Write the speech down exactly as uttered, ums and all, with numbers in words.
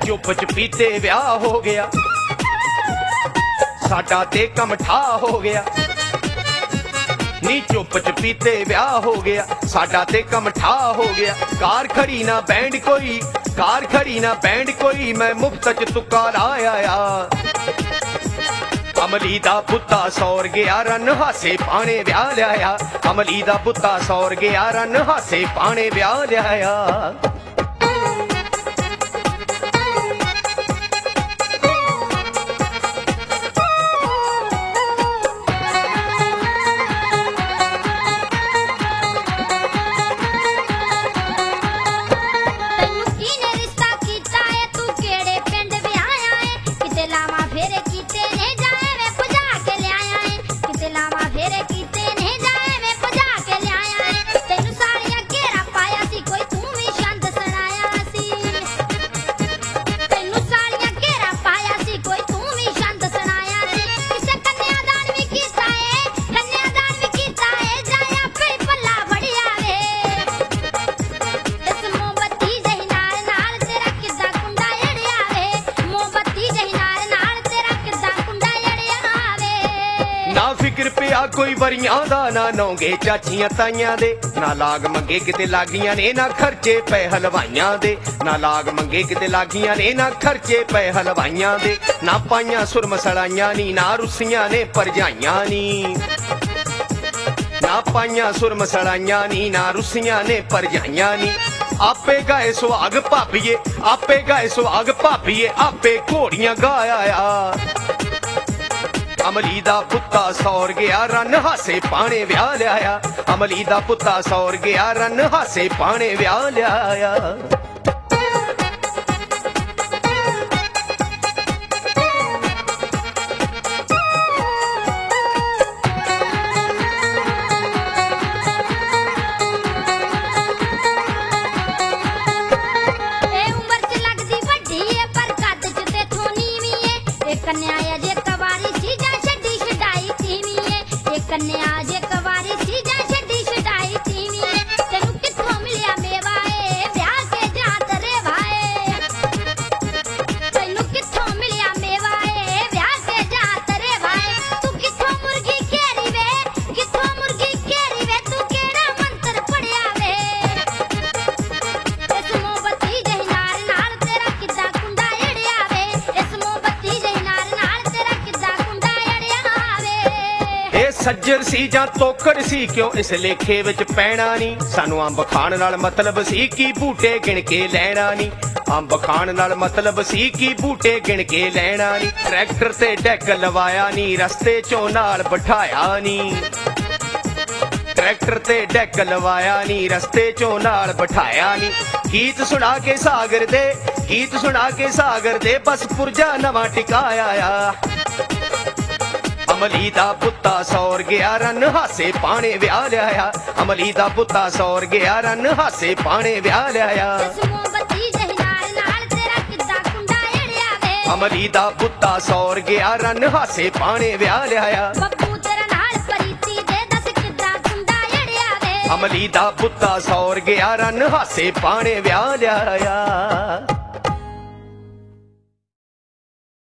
चुप चपीते ब्याह हो गया, साडा ते कम ठा हो गया। नी चुप चपीते ब्याह हो गया, साडा ते कम ठा हो गया। कार खड़ी ना बैंड कोई, कार खड़ी ना बैंड कोई, मैं मुफ्त च तुक्का लाया। अमली दा पुत्ता सौर गया, रन हासे पाने ब्याह लिया। अमली दा पुत्ता सौर गया, रन हासे पाने ब्याह लिया। ना फिक्र पिया कोई वरियां दा, ना नौंगे चाचियां ताइयां दे, ना लाग मंगे किते लागियां ने, ना खर्चे पे हलवाइयां दे। ना लाग मंगे किते लागियां ने, ना खर्चे पे हलवाइयां दे। ना पाइयां सुरम सड़ाइयां नी, ना रुसियां ने परजाइयां नी। ना पाइयां सुरम सड़ाइयां नी, ना रुसियां ने परजाइयां नी। आपे गाए सुहाग भाभीए, आपे गाए सुहाग भाभीए, आपे घोड़ियां गाया। अमली दा पुत्ता सौर गया, रन हासे पाने ब्याह लिया। अमली दा पुत्ता सौर गया, रन हासे पाने ब्याह लिया। कन्या जे कवारी सी जा छड्डी छडाई तीनी, तेनू कित्थों मिलिया मेवा ए ब्याह के जात रे भाई। तेनू कित्थों मिलिया मेवा ए ब्याह के जात रे भाई। तू कित्थों मुर्गी केरी वे, कित्थों मुर्गी केरी वे, तू केड़ा मंत्र पढ़िया वे। इस मोमबत्ती जही नार नाल तेरा किद्दां कुंडा अड़िया वे। इस मोमबत्ती जही नार नाल तेरा किद्दां कुंडा अड़िया वे। सज्जर सी जां तोकड़ सी, क्यों इस लेखे विच पैना नी। सानू अंब खाण नाल मतलब सी कि बूटे गिण के लैणा नी। अंब खाण नाल मतलब सी कि बूटे गिण के लैणा नी। ट्रैक्टर ते डैक लवाया नी, रस्ते चों नाल बिठाया नी। ट्रैक्टर ते डैक लवाया नी, रस्ते चों नाल बिठाया नी। गीत सुना के सागर दे, गीत सुना के सागर दे, बस पुरजा नवां टिकाया। अमली दा पुत्ता सौर गया, रन हासे पाने ब्याह लिया। अमली दा पुत्ता सौर गया, रन हासे पाने ब्याह लिया। अमली दा पुत्ता सौर गया, रन हासे पाने ब्याह लिया। अमली दा पुत्ता सौर गया, रन हासे पाने ब्याह लिया।